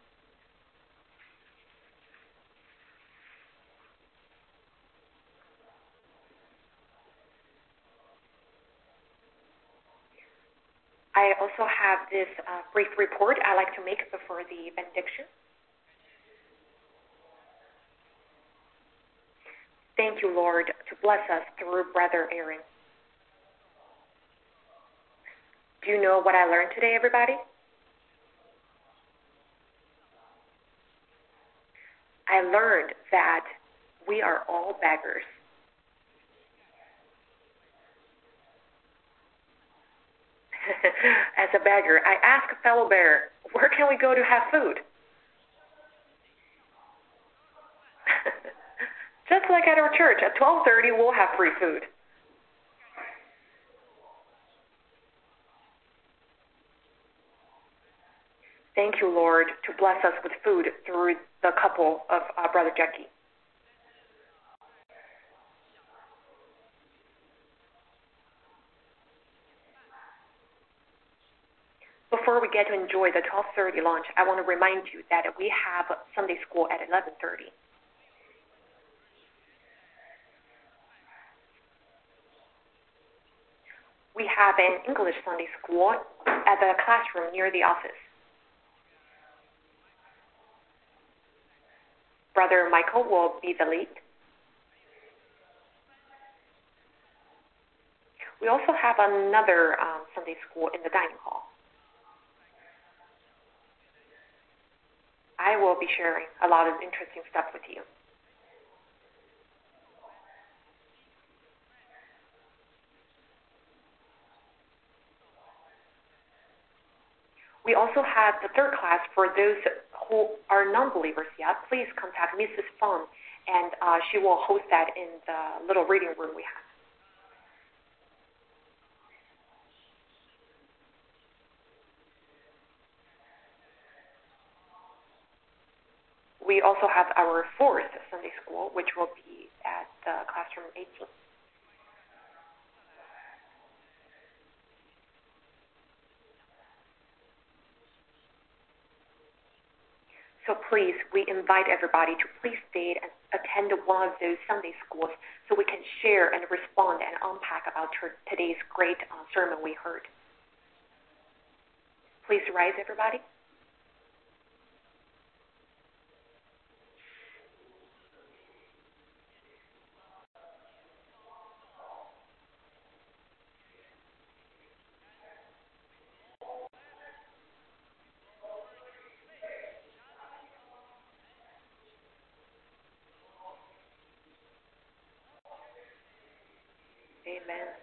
I also have this brief report I'd like to make before the benediction. Thank you, Lord, to bless us through Brother Aaron. Do you know what I learned today, everybody? I learned that we are all beggars. As a beggar, I asked a fellow beggar, where can we go to have food? Just like at our church, at 12:30, we'll have free food. Thank you, Lord, to bless us with food through the couple of Brother Jackie. before we get to enjoy the 12:30 lunch, I want to remind you that we have Sunday school at 11:30. We have an English Sunday school at the classroom near the office. Brother Michael will be the lead. We also have another Sunday school in the dining hall. I will be sharing a lot of interesting stuff with you. We also have the third class for those who are non-believers yet. Please contact Mrs. Feng, and she will host that in the little reading room we have. We also have our fourth Sunday school, which will be at classroom 18. So please, we invite everybody to please stay and attend one of those Sunday schools so we can share and respond and unpack about today's great sermon we heard. Please rise, everybody. Amen.